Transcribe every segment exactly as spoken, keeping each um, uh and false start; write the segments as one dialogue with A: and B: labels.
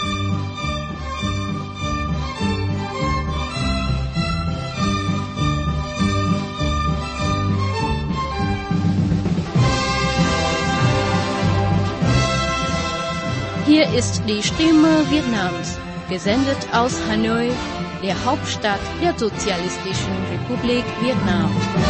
A: Hier ist die Stimme Vietnams, gesendet aus Hanoi, der Hauptstadt der Sozialistischen Republik Vietnam.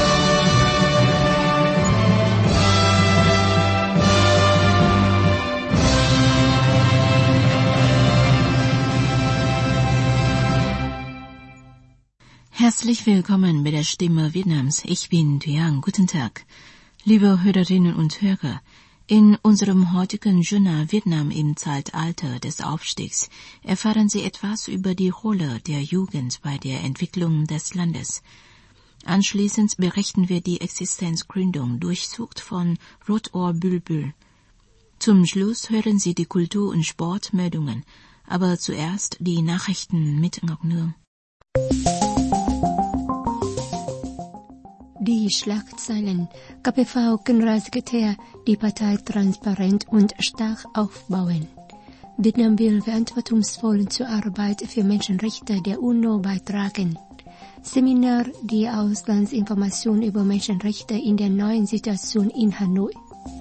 B: Herzlich willkommen bei der Stimme Vietnams. Ich bin Thuy. Guten Tag. Liebe Hörerinnen und Hörer, in unserem heutigen Journal Vietnam im Zeitalter des Aufstiegs erfahren Sie etwas über die Rolle der Jugend bei der Entwicklung des Landes. Anschließend berichten wir die Existenzgründung durchsucht von Rotohr Bülbül. Zum Schluss hören Sie die Kultur- und Sportmeldungen, aber zuerst die Nachrichten mit Ngọc Nương.
C: Die Schlagzeilen. K P V Generalsekretär, die Partei transparent und stark aufbauen. Vietnam will verantwortungsvoll zur Arbeit für Menschenrechte der UNO beitragen. Seminar, die Auslandsinformation über Menschenrechte in der neuen Situation in Hanoi.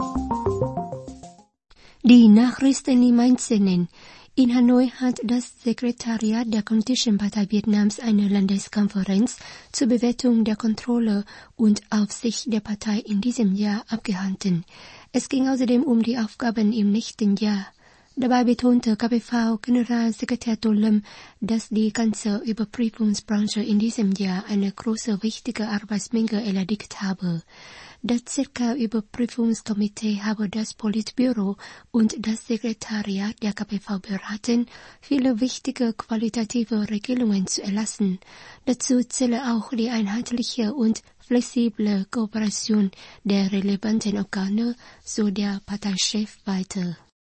C: Die Nachrichten im Einzelnen. In Hanoi hat das Sekretariat der Kommunistischen Partei Vietnams eine Landeskonferenz zur Bewertung der Kontrolle und Aufsicht der Partei in diesem Jahr abgehalten. Es ging außerdem um die Aufgaben im nächsten Jahr. Dabei betonte K P V-Generalsekretär Tô Lâm, dass die ganze Überprüfungsbranche in diesem Jahr eine große wichtige Arbeitsmenge erledigt habe. Das Z K-Überprüfungskomitee habe das Politbüro und das Sekretariat der K P V beraten, viele wichtige qualitative Regelungen zu erlassen. Dazu zähle auch die einheitliche und flexible Kooperation der relevanten Organe, so der Parteichef weiter.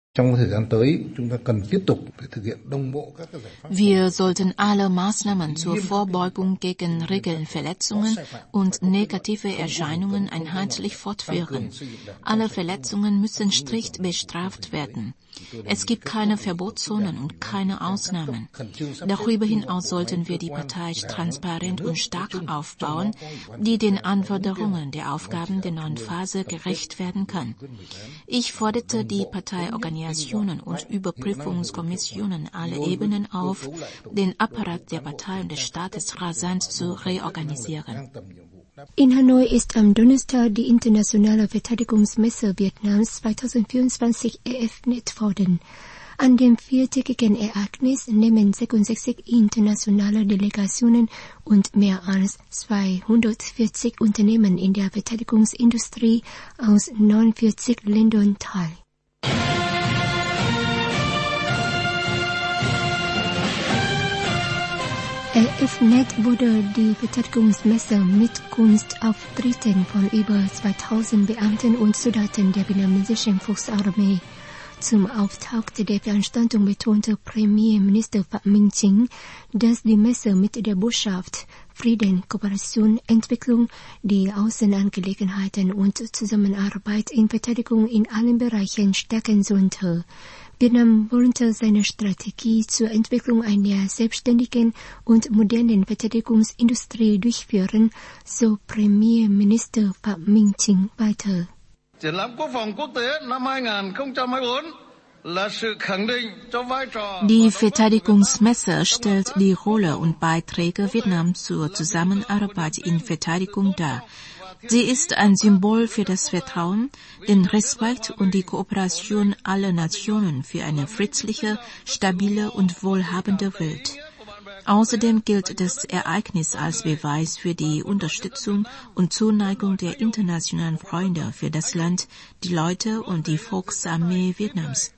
B: Wir sollten alle Maßnahmen zur Vorbeugung gegen Regelverletzungen und negative Erscheinungen einheitlich fortführen. Alle Verletzungen müssen strikt bestraft werden. Es gibt keine Verbotszonen und keine Ausnahmen. Darüber hinaus sollten wir die Partei transparent und stark aufbauen, die den Anforderungen der Aufgaben der neuen Phase gerecht werden kann. Ich forderte die Parteiorganisationen und Überprüfungskommissionen aller Ebenen auf, den Apparat der Partei und des Staates rasant zu reorganisieren.
C: In Hanoi ist am Donnerstag die Internationale Verteidigungsmesse Vietnams zwanzig vierundzwanzig eröffnet worden. An dem viertägigen Ereignis nehmen sechsundsechzig internationale Delegationen und mehr als zweihundertvierzig Unternehmen in der Verteidigungsindustrie aus neunundvierzig Ländern teil. Eröffnet wurde die Verteidigungsmesse mit Kunstauftritten von über zweitausend Beamten und Soldaten der vietnamesischen Volksarmee. Zum Auftakt der Veranstaltung betonte Premierminister Phạm Minh Chính, dass die Messe mit der Botschaft Frieden, Kooperation, Entwicklung, die Außenangelegenheiten und Zusammenarbeit in Verteidigung in allen Bereichen stärken sollte. Vietnam wollte seine Strategie zur Entwicklung einer selbstständigen und modernen Verteidigungsindustrie durchführen, so Premierminister Phạm Minh Chính weiter.
B: Die Verteidigungsmesse stellt die Rolle und Beiträge Vietnams zur Zusammenarbeit in Verteidigung dar. Sie ist ein Symbol für das Vertrauen, den Respekt und die Kooperation aller Nationen für eine friedliche, stabile und wohlhabende Welt. Außerdem gilt das Ereignis als Beweis für die Unterstützung und Zuneigung der internationalen Freunde für das Land, die Leute und die Volksarmee Vietnams.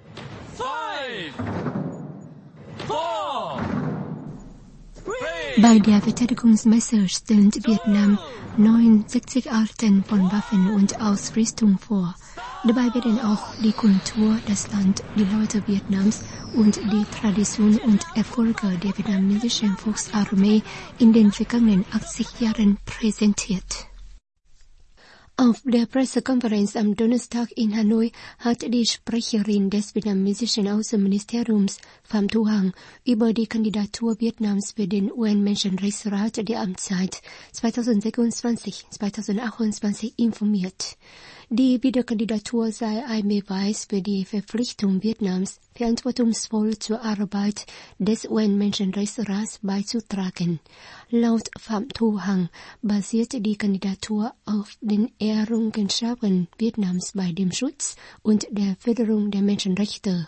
C: Bei der Verteidigungsmesse stellt Vietnam neunundsechzig Arten von Waffen und Ausrüstung vor. Dabei werden auch die Kultur, das Land, die Leute Vietnams und die Tradition und Erfolge der vietnamesischen Volksarmee in den vergangenen achtzig Jahren präsentiert. Auf der Pressekonferenz am Donnerstag in Hanoi hat die Sprecherin des vietnamesischen Außenministeriums Pham Thu Hằng über die Kandidatur Vietnams für den U N-Menschenrechtsrat der Amtszeit zweitausendsechsundzwanzig bis zweitausendachtundzwanzig informiert. Die Wiederkandidatur sei ein Beweis für die Verpflichtung Vietnams, verantwortungsvoll zur Arbeit des U N-Menschenrechtsrats beizutragen. Laut Pham Thu Hằng basiert die Kandidatur auf den Errungenschaften Vietnams bei dem Schutz und der Förderung der Menschenrechte.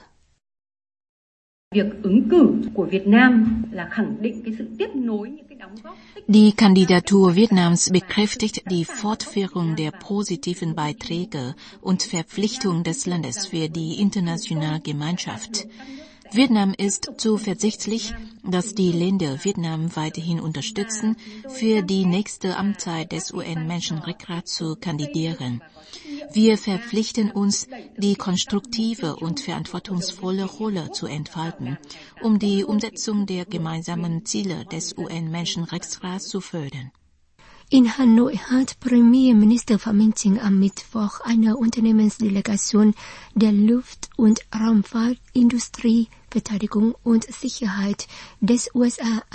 B: Die Kandidatur Vietnams bekräftigt die Fortführung der positiven Beiträge und Verpflichtung des Landes für die internationale Gemeinschaft. Vietnam ist zuversichtlich, dass die Länder Vietnam weiterhin unterstützen, für die nächste Amtszeit des U N-Menschenrechtsrats zu kandidieren. Wir verpflichten uns, die konstruktive und verantwortungsvolle Rolle zu entfalten, um die Umsetzung der gemeinsamen Ziele des U N-Menschenrechtsrats zu fördern.
C: In Hanoi hat Premierminister Pham Minh Chinh am Mittwoch eine Unternehmensdelegation der Luft- und Raumfahrtindustrie, Verteidigung und Sicherheit des U S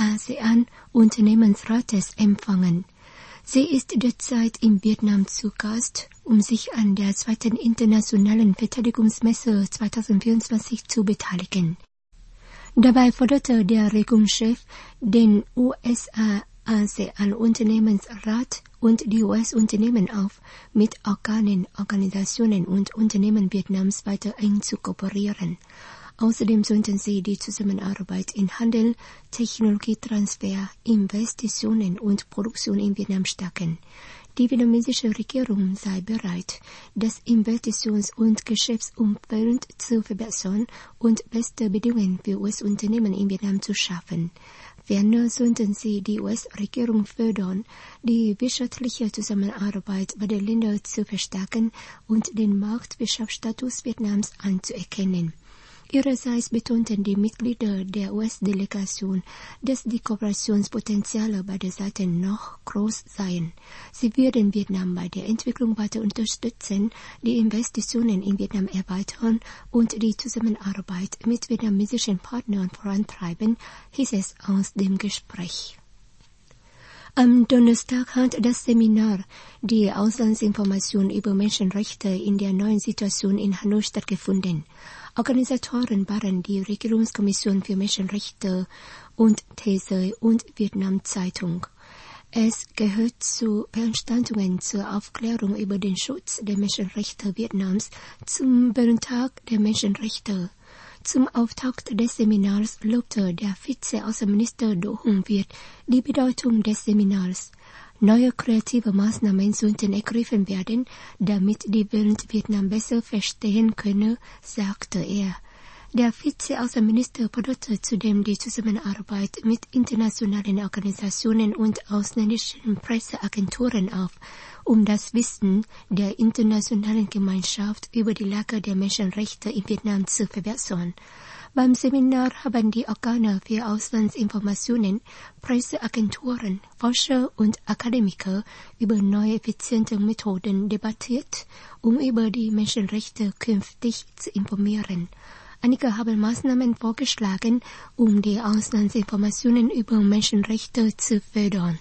C: A-ASEAN-Unternehmensrates empfangen. Sie ist derzeit in Vietnam zu Gast, um sich an der zweiten internationalen Verteidigungsmesse zweitausendvierundzwanzig zu beteiligen. Dabei forderte der Regierungschef den U S A-ASEAN-Unternehmensrat und die U S-Unternehmen auf, mit Organen, Organisationen und Unternehmen Vietnams weiter eng zu kooperieren. Außerdem sollten sie die Zusammenarbeit in Handel, Technologietransfer, Investitionen und Produktion in Vietnam stärken. Die vietnamesische Regierung sei bereit, das Investitions- und Geschäftsumfeld zu verbessern und beste Bedingungen für U S-Unternehmen in Vietnam zu schaffen. Ferner sollten sie die U S-Regierung fördern, die wirtschaftliche Zusammenarbeit beider Länder zu verstärken und den Marktwirtschaftsstatus Vietnams anzuerkennen. Ihrerseits betonten die Mitglieder der U S-Delegation, dass die Kooperationspotenziale beider Seiten noch groß seien. Sie werden Vietnam bei der Entwicklung weiter unterstützen, die Investitionen in Vietnam erweitern und die Zusammenarbeit mit vietnamesischen Partnern vorantreiben, hieß es aus dem Gespräch. Am Donnerstag hat das Seminar die Auslandsinformation über Menschenrechte in der neuen Situation in Hanoi stattgefunden. Organisatoren waren die Regierungskommission für Menschenrechte und These und Vietnam-Zeitung. Es gehört zu Veranstaltungen zur Aufklärung über den Schutz der Menschenrechte Vietnams zum Welttag der Menschenrechte. Zum Auftakt des Seminars lobte der Vize-Außenminister Do Hung Viet die Bedeutung des Seminars. Neue kreative Maßnahmen sollten ergriffen werden, damit die Welt Vietnam besser verstehen könne, sagte er. Der Vize-Außenminister forderte zudem die Zusammenarbeit mit internationalen Organisationen und ausländischen Presseagenturen auf, um das Wissen der internationalen Gemeinschaft über die Lage der Menschenrechte in Vietnam zu verbessern. Beim Seminar haben die Organe für Auslandsinformationen, Presseagenturen, Forscher und Akademiker über neue effiziente Methoden debattiert, um über die Menschenrechte künftig zu informieren. Einige haben Maßnahmen vorgeschlagen, um die Auslandsinformationen über Menschenrechte zu fördern.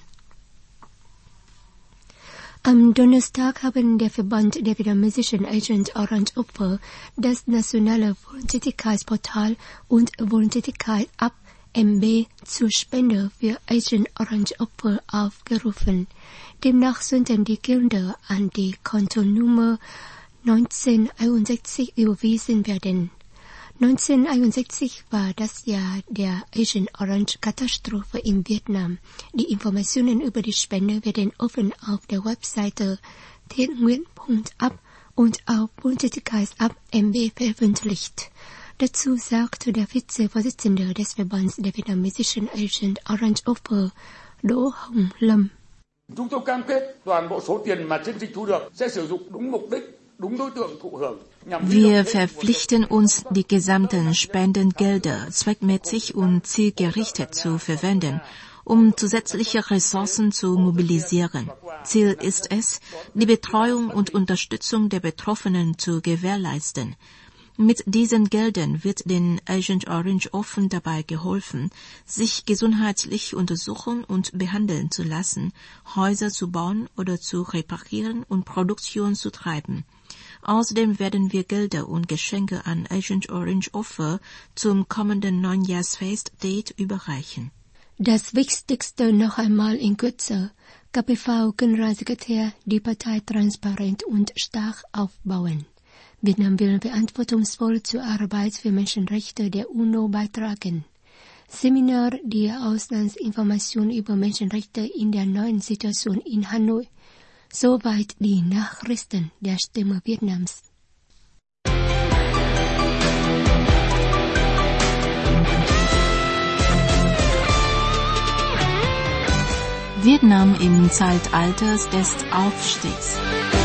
C: Am Donnerstag haben der Verband der vietnamesischen Agent Orange Opfer, das nationale Wohltätigkeitsportal und Wohltätigkeit App M B zur Spende für Agent Orange Opfer aufgerufen. Demnach sollten die Gelder an die Kontonummer neunzehnhunderteinundsechzig überwiesen werden. neunzehnhunderteinundsechzig war das Jahr der Agent Orange-Katastrophe in Vietnam. Die Informationen über die Spende werden offen auf der Webseite thiện nguyện punkt app und auf Wohltätigkeits-App M B veröffentlicht. Dazu sagte der Vizevorsitzende des Verbands der vietnamesischen Agent Orange Opfer, Đỗ Hồng Lâm.
D: Chúng tôi cam kết toàn bộ số tiền mà chiến dịch thu được sẽ sử dụng đúng mục đích, đúng đối tượng thụ hưởng.
B: Wir verpflichten uns, die gesamten Spendengelder zweckmäßig und zielgerichtet zu verwenden, um zusätzliche Ressourcen zu mobilisieren. Ziel ist es, die Betreuung und Unterstützung der Betroffenen zu gewährleisten. Mit diesen Geldern wird den Agent Orange offen dabei geholfen, sich gesundheitlich untersuchen und behandeln zu lassen, Häuser zu bauen oder zu reparieren und Produktion zu treiben. Außerdem werden wir Gelder und Geschenke an Agent Orange Offer zum kommenden Neunjahrsfest-Date überreichen.
C: Das Wichtigste noch einmal in Kürze. K P V-Generalsekretär die Partei transparent und stark aufbauen. Vietnam will verantwortungsvoll zur Arbeit für Menschenrechte der UNO beitragen. Seminar der Auslandsinformation über Menschenrechte in der neuen Situation in Hanoi. Soweit die Nachrichten der Stimme Vietnams.
B: Vietnam im Zeitalter des Aufstiegs.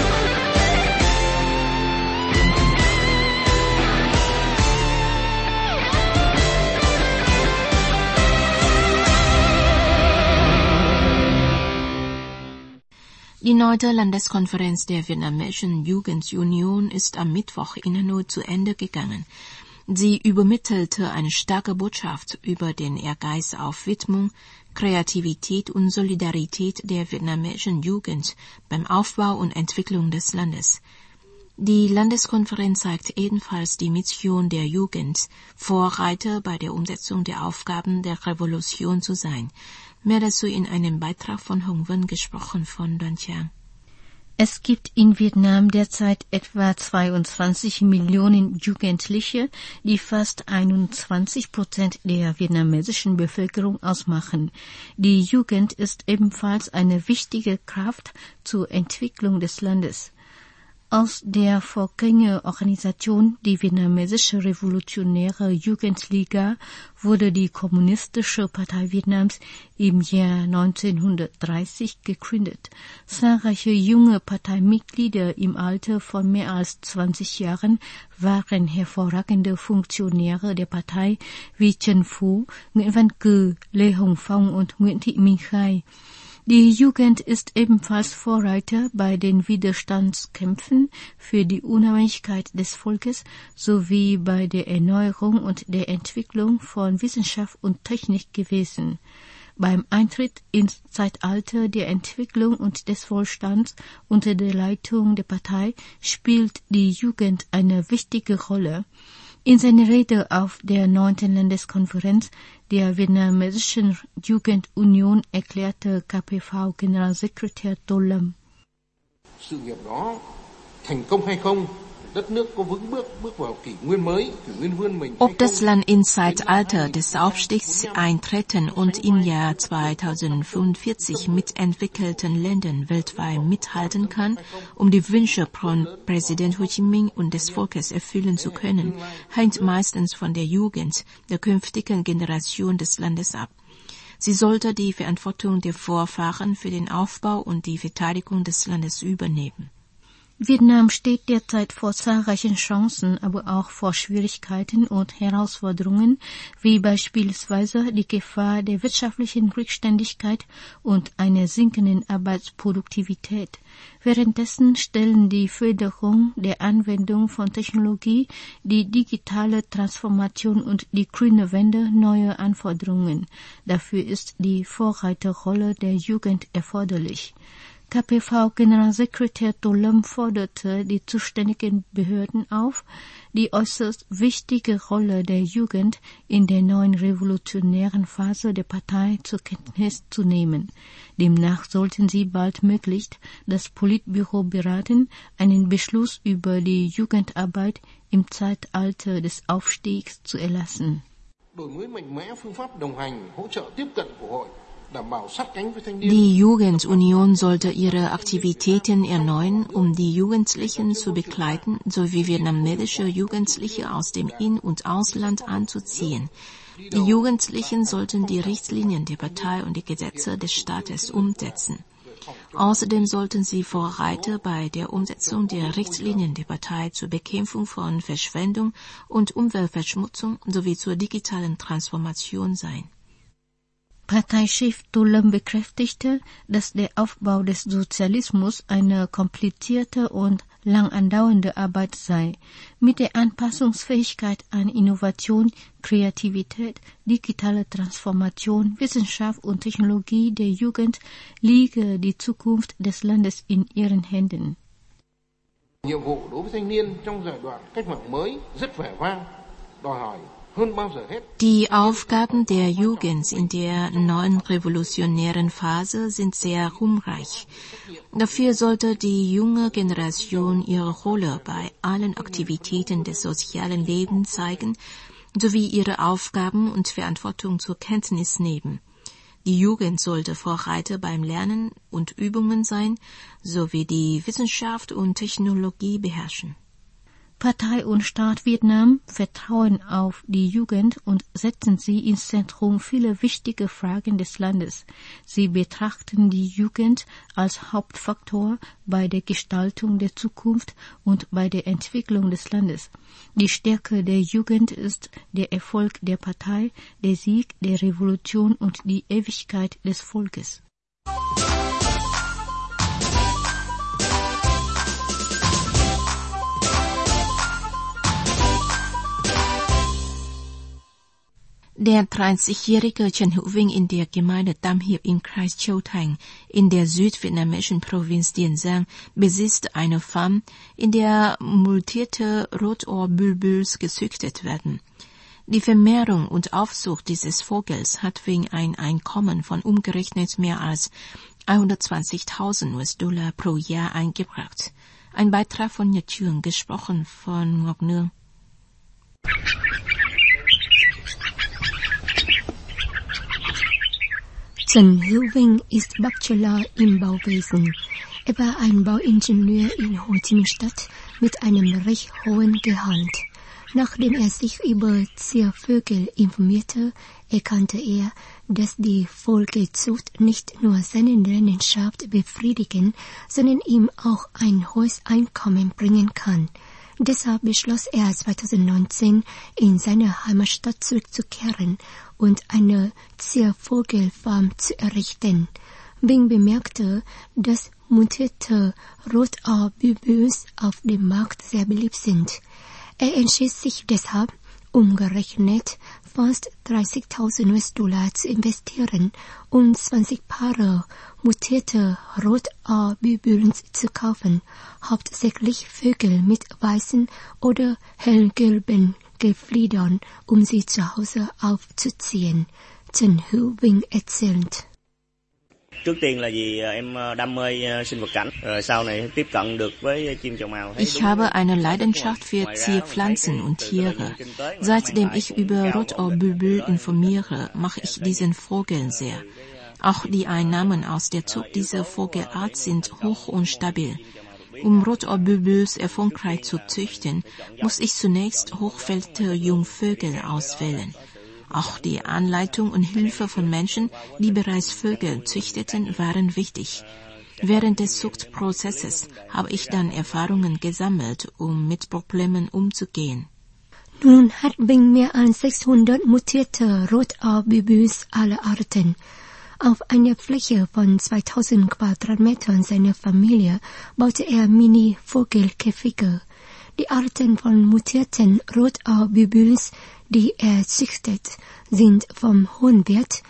B: Die neunte Landeskonferenz der Vietnamesischen Jugendunion ist am Mittwoch in Hanoi zu Ende gegangen. Sie übermittelte eine starke Botschaft über den Ehrgeiz auf Widmung, Kreativität und Solidarität der vietnamesischen Jugend beim Aufbau und Entwicklung des Landes. Die Landeskonferenz zeigt ebenfalls die Mission der Jugend, Vorreiter bei der Umsetzung der Aufgaben der Revolution zu sein. Mehr dazu in einem Beitrag von Hong Wen, gesprochen von Don Chiang.
E: Es gibt in Vietnam derzeit etwa zweiundzwanzig Millionen Jugendliche, die fast einundzwanzig Prozent der vietnamesischen Bevölkerung ausmachen. Die Jugend ist ebenfalls eine wichtige Kraft zur Entwicklung des Landes. Aus der Vorgängerorganisation, die Vietnamesische Revolutionäre Jugendliga, wurde die Kommunistische Partei Vietnams im Jahr neunzehnhundertdreißig gegründet. Zahlreiche junge Parteimitglieder im Alter von mehr als zwanzig Jahren waren hervorragende Funktionäre der Partei wie Trần Phú, Nguyễn Văn Cừ, Lê Hồng Phong und Nguyễn Thị Minh Khai. Die Jugend ist ebenfalls Vorreiter bei den Widerstandskämpfen für die Unabhängigkeit des Volkes sowie bei der Erneuerung und der Entwicklung von Wissenschaft und Technik gewesen. Beim Eintritt ins Zeitalter der Entwicklung und des Wohlstands unter der Leitung der Partei spielt die Jugend eine wichtige Rolle. In seiner Rede auf der neunten Landeskonferenz der Vietnamesischen Jugendunion erklärte K P V-Generalsekretär Tô Lâm:
F: Sự nghiệp đó thành công hay không, đất nước có vững bước bước vào kỷ nguyên mới, kỷ nguyên vươn mình.
B: Ob das Land ins Zeitalter des Aufstiegs eintreten und im Jahr zweitausendfünfundvierzig mit entwickelten Ländern weltweit mithalten kann, um die Wünsche von Präsident Ho Chi Minh und des Volkes erfüllen zu können, hängt meistens von der Jugend, der künftigen Generation des Landes ab. Sie sollte die Verantwortung der Vorfahren für den Aufbau und die Verteidigung des Landes übernehmen.
E: Vietnam steht derzeit vor zahlreichen Chancen, aber auch vor Schwierigkeiten und Herausforderungen, wie beispielsweise die Gefahr der wirtschaftlichen Rückständigkeit und einer sinkenden Arbeitsproduktivität. Währenddessen stellen die Förderung der Anwendung von Technologie, die digitale Transformation und die grüne Wende neue Anforderungen. Dafür ist die Vorreiterrolle der Jugend erforderlich. K P V-Generalsekretär Tô Lâm forderte die zuständigen Behörden auf, die äußerst wichtige Rolle der Jugend in der neuen revolutionären Phase der Partei zur Kenntnis zu nehmen. Demnach sollten sie baldmöglichst das Politbüro beraten, einen Beschluss über die Jugendarbeit im Zeitalter des Aufstiegs zu erlassen.
B: Die Jugendunion sollte ihre Aktivitäten erneuern, um die Jugendlichen zu begleiten, sowie vietnamesische Jugendliche aus dem In- und Ausland anzuziehen. Die Jugendlichen sollten die Richtlinien der Partei und die Gesetze des Staates umsetzen. Außerdem sollten sie Vorreiter bei der Umsetzung der Richtlinien der Partei zur Bekämpfung von Verschwendung und Umweltverschmutzung sowie zur digitalen Transformation sein.
E: Parteichef Thulam bekräftigte, dass der Aufbau des Sozialismus eine komplizierte und lang andauernde Arbeit sei. Mit der Anpassungsfähigkeit an Innovation, Kreativität, digitale Transformation, Wissenschaft und Technologie der Jugend liege die Zukunft des Landes in ihren Händen.
F: Nhiệm vụ đối với thanh niên trong giai đoạn cách mạng mới rất vẻ vang, đòi hỏi hơn bao giờ hết.
B: Die Aufgaben der Jugend in der neuen revolutionären Phase sind sehr umreich. Dafür sollte die junge Generation ihre Rolle bei allen Aktivitäten des sozialen Lebens zeigen, sowie ihre Aufgaben und Verantwortung zur Kenntnis nehmen. Die Jugend sollte Vorreiter beim Lernen und Übungen sein, sowie die Wissenschaft und Technologie beherrschen.
E: Partei und Staat Vietnam vertrauen auf die Jugend und setzen sie ins Zentrum vieler wichtiger Fragen des Landes. Sie betrachten die Jugend als Hauptfaktor bei der Gestaltung der Zukunft und bei der Entwicklung des Landes. Die Stärke der Jugend ist der Erfolg der Partei, der Sieg der Revolution und die Ewigkeit des Volkes.
B: Der dreißigjährige Trần Hữu Vinh in der Gemeinde Tam Hiệp im Kreis Châu Thành in der südvietnamesischen Provinz Tiền Giang besitzt eine Farm, in der mutierte Rotohrbülbüls gezüchtet werden. Die Vermehrung und Aufzucht dieses Vogels hat Vinh ein Einkommen von umgerechnet mehr als hundertzwanzigtausend US-Dollar pro Jahr eingebracht. Ein Beitrag von Nhật Trường, gesprochen von Ngọc Nương.
C: Trần Hữu Vinh ist Bachelor im Bauwesen. Er war ein Bauingenieur in Ho Chi Minh Stadt mit einem recht hohen Gehalt. Nachdem er sich über Ziervögel informierte, erkannte er, dass die Vogelzucht nicht nur seine Leidenschaft befriedigen, sondern ihm auch ein hohes Einkommen bringen kann. Deshalb beschloss er zweitausendneunzehn, in seine Heimatstadt zurückzukehren und eine Ziervogelfarm zu errichten. Vinh bemerkte, dass mutierte Rotohrbülbüls auf dem Markt sehr beliebt sind. Er entschied sich deshalb, umgerechnet fast dreißigtausend US-Dollar zu investieren, um zwanzig Paare mutierte Rotohrbülbülen zu kaufen, hauptsächlich Vögel mit weißen oder hellgelben Gefiedern, um sie zu Hause aufzuziehen. Trần Hữu Vinh erzählt.
G: Trước tiên là vì em đam mê sinh vật cảnh, rồi sau này tiếp cận được với chim chào mào.
B: Ich habe eine Leidenschaft für Zierpflanzen und Tiere. Seitdem ich über Rotohrbülbül informiere, mache ich diesen Vogel sehr. Auch die Einnahmen aus der Zucht dieser Vogelart sind hoch und stabil. Um Rotohrbülbüls erfolgreich zu züchten, muss ich zunächst hochfältige Jungvögel auswählen. Auch die Anleitung und Hilfe von Menschen, die bereits Vögel züchteten, waren wichtig. Während des Zuchtprozesses habe ich dann Erfahrungen gesammelt, um mit Problemen umzugehen.
C: Nun hat Vinh mehr als sechshundert mutierte Rotohrbülbüls aller Arten. Auf einer Fläche von zweitausend Quadratmetern seiner Familie baute er Mini-Vogelkäfige. Die Arten von mutierten Rotohrbülbüls, die er züchtet, sind vom hohen Wert,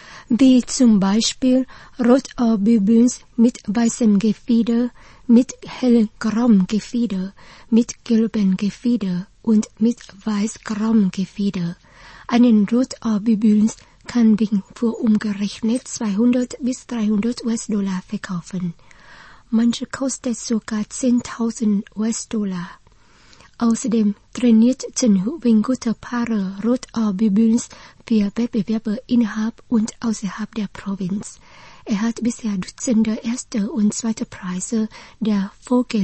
C: wie zum Beispiel Rotohrbülbüls mit weißem Gefieder, mit hellgrauem Gefieder, mit gelbem Gefieder und mit weiß-grauem Gefieder. Einen Rotohrbülbüls kann Vinh für umgerechnet zweihundert bis dreihundert US-Dollar verkaufen. Manche kostet sogar zehntausend US-Dollar. Außerdem trainiert Trần Hữu Vinh gute Paare Rotohrbülbüls für Wettbewerbe innerhalb und außerhalb der Provinz. Er hat bisher Dutzende erste und zweite Preise der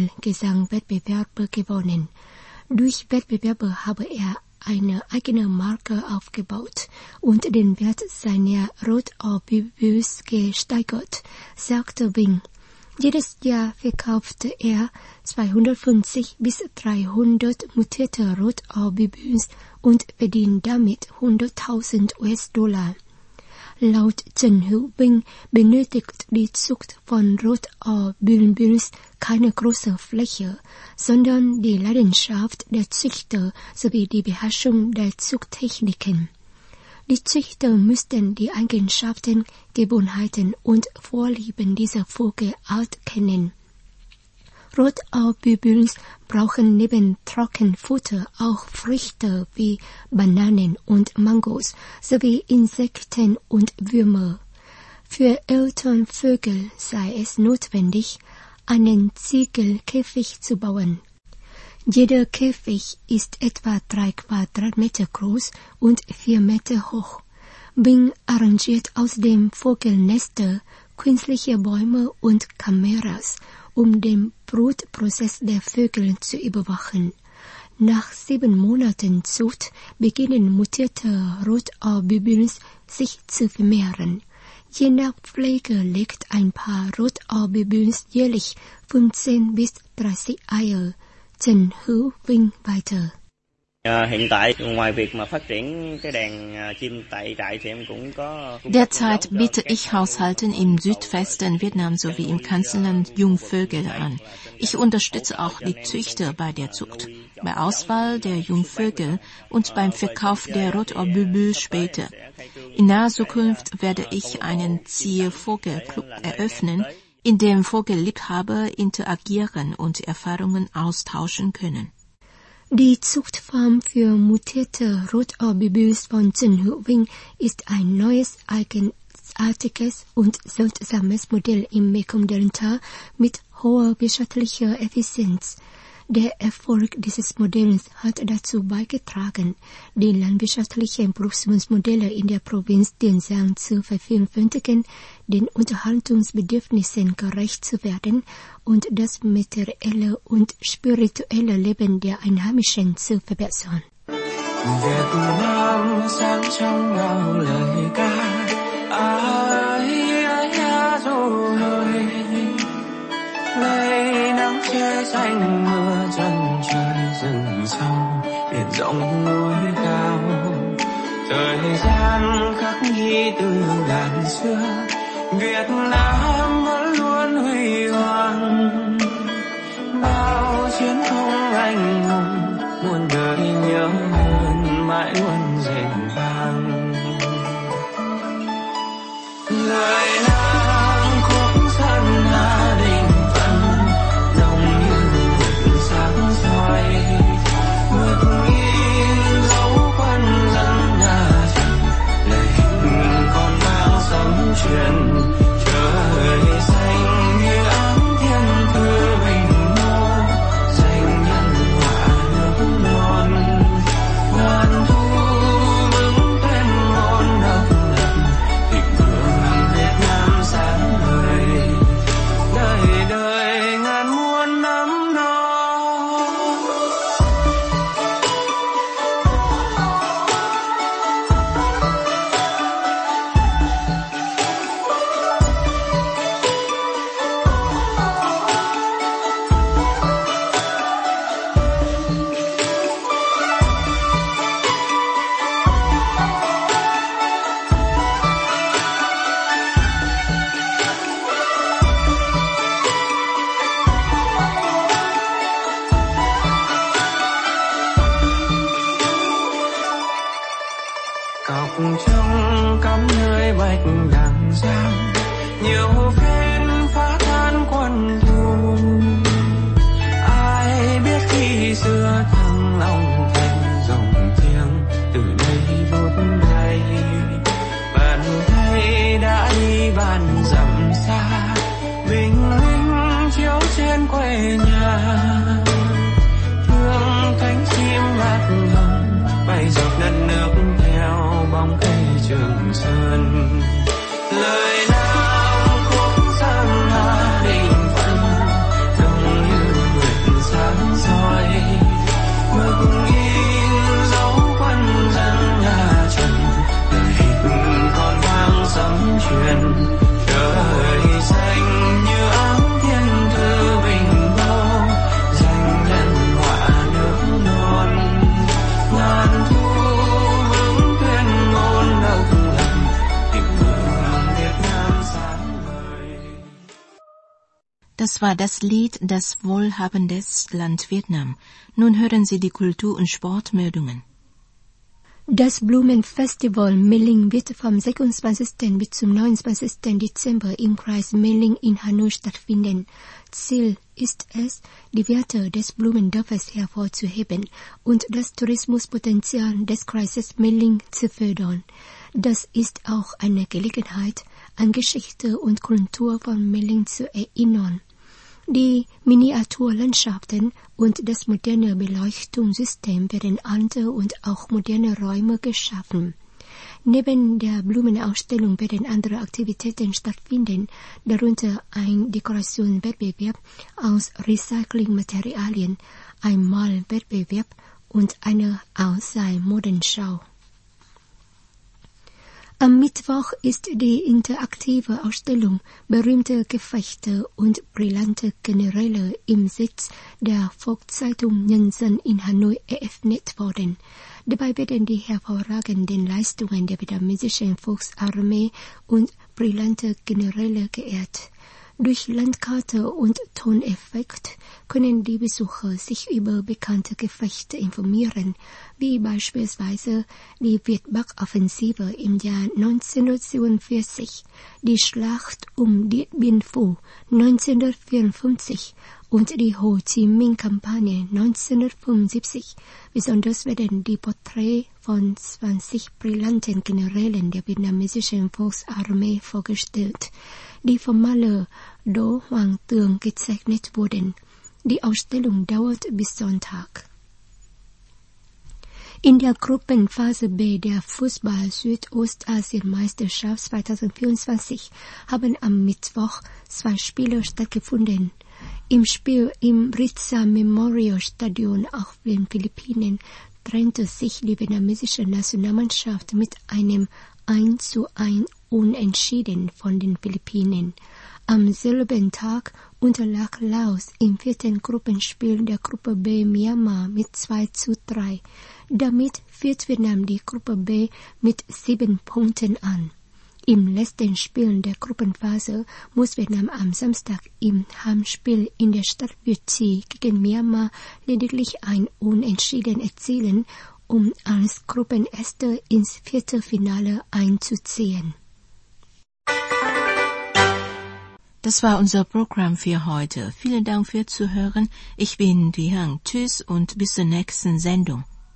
C: Vogelgesangwettbewerbe gewonnen. Durch Wettbewerbe habe er eine eigene Marke aufgebaut und den Wert seiner Rotohrbülbüls gesteigert, sagte Vinh. Jedes Jahr verkaufte er zweihundertfünfzig bis dreihundert mutierte Rotohrbülbüls und verdient damit hunderttausend US-Dollar. Laut Trần Hữu Vinh benötigt die Zucht von Rotorbülbüls keine große Fläche, sondern die Leidenschaft der Züchter sowie die Beherrschung der Zuchttechniken. Die Züchter müssten die Eigenschaften, Gewohnheiten und Vorlieben dieser Vogelart kennen. Rotorbülbüls brauchen neben Trockenfutter auch Früchte wie Bananen und Mangos sowie Insekten und Würmer. Für Elternvögel sei es notwendig, einen Ziegelkäfig zu bauen. Jeder Käfig ist etwa drei Quadratmeter groß und vier Meter hoch. Bing arrangiert außerdem Vogelnester, künstliche Bäume und Kameras, um den Brutprozess der Vögel zu überwachen. Nach sieben Monaten Zucht beginnen mutierte Rotorbülbüls sich zu vermehren. Je nach Pflege legt ein Paar Rotorbülbüls jährlich fünfzehn bis dreißig Eier. Trần Hữu Vinh weiter.
G: Hiện tại ngoài việc mà phát triển cái đàn chim tại trại thì em cũng có.
B: Derzeit biete ich Haushalten im Südwesten Vietnam sowie im Kanzelland Jungvögel an. Ich unterstütze auch die Züchter bei der Zucht, bei Auswahl der Jungvögel und beim Verkauf der Rotorbülbül später. In naher Zukunft werde ich einen Ziervogelclub eröffnen, in dem Vogelliebhaber interagieren und Erfahrungen austauschen können.
C: Die Zuchtfarm für mutierte Rotorbülbüls von Trần Hữu Vinh ist ein neues, eigenartiges und seltsames Modell im Mekong-Delta mit hoher wirtschaftlicher Effizienz. Der Erfolg dieses Modells hat dazu beigetragen, die landwirtschaftlichen Produktionsmodelle in der Provinz Tiền Giang zu vervielfältigen, den Unterhaltungsbedürfnissen gerecht zu werden und das materielle und spirituelle Leben der Einheimischen zu verbessern.
H: Việt Nam sáng trong bao lời ca, ai ai hát rồi ngày nắng che xanh mưa chân trời rừng sâu biển rộng núi cao, thời gian khắc ghi từ ngàn xưa Việt Nam vẫn luôn huy hoàng, bao chiến công anh hùng muôn đời nhớ ơn mãi luôn rền vang. Lời nam khúc dân Hà Đình Phận nồng như mực sáng soi, mực in dấu quân dân nhà Trần, lời hình còn mang sống truyền. Trời xanh như áng thiên thư bình mô, dành nhân họa nước non, ngàn thu vững tên ngôn độc lập, thịnh vượng Việt Nam sáng ngời, đời đời ngàn muôn năm đó. Cọc trong cắm nơi bạch đằng giang, nhiều phen phá tan quân thù. Ai biết khi xưa thăng long thành dòng thiêng, từ đây bước đây bàn tay đã đi bàn dặm xa, bình minh chiếu trên quê nhà, thương cánh chim lạc hồng bay dọc đất nước theo bóng cây Trường Sơn. Lời nam khúc dân Hà Đình Phận
B: Das war das Lied Das wohlhabendes Land Vietnam. Nun hören Sie die Kultur- und Sportmeldungen.
C: Das Blumenfestival Mê wird vom sechsundzwanzigsten bis zum neunundzwanzigsten Dezember im Kreis Mê in Hanoi stattfinden. Ziel ist es, die Werte des Blumendorfes hervorzuheben und das Tourismuspotenzial des Kreises Mê zu fördern. Das ist auch eine Gelegenheit, an Geschichte und Kultur von Mê zu erinnern. Die Miniaturlandschaften und das moderne Beleuchtungssystem werden alte und auch moderne Räume geschaffen. Neben der Blumenausstellung werden andere Aktivitäten stattfinden, darunter ein Dekorationswettbewerb aus Recyclingmaterialien, ein Malwettbewerb und eine Ausleihmodenschau. Am Mittwoch ist die interaktive Ausstellung Berühmte Gefechte und brillante Generäle im Sitz der Volkszeitung Nhân dân in Hanoi eröffnet worden. Dabei werden die hervorragenden Leistungen der vietnamesischen Volksarmee und brillante Generäle geehrt. Durch Landkarte und Toneffekt können die Besucher sich über bekannte Gefechte informieren, wie beispielsweise die Vietbach-Offensive im Jahr neunzehnhundertsiebenundvierzig, die Schlacht um Dien Bien Phu neunzehnhundertvierundfünfzig und die Ho Chi Minh-Kampagne neunzehnhundertfünfundsiebzig. Besonders werden die Porträts von zwanzig brillanten Generälen der vietnamesischen Volksarmee vorgestellt, die vom Maler Do Hoàng Tường gezeichnet wurden. Die Ausstellung dauert bis Sonntag. In der Gruppenphase B der Fußball-Südostasien-Meisterschaft zweitausendvierundzwanzig haben am Mittwoch zwei Spiele stattgefunden. Im Spiel im Rizal Memorial Stadion auf den Philippinen trennte sich die vietnamesische Nationalmannschaft mit einem eins zu eins Unentschieden von den Philippinen. Am selben Tag unterlag Laos im vierten Gruppenspiel der Gruppe B Myanmar mit zwei zu drei. Damit führt Vietnam die Gruppe B mit sieben Punkten an. Im letzten Spiel der Gruppenphase muss Vietnam am Samstag im Heimspiel in der Stadt Vichy gegen Myanmar lediglich ein Unentschieden erzielen, um als Gruppenerster ins Viertelfinale einzuziehen.
B: Das war unser Programm für heute. Vielen Dank fürs Zuhören. Ich bin Di Hang. Tschüss und bis zur nächsten Sendung.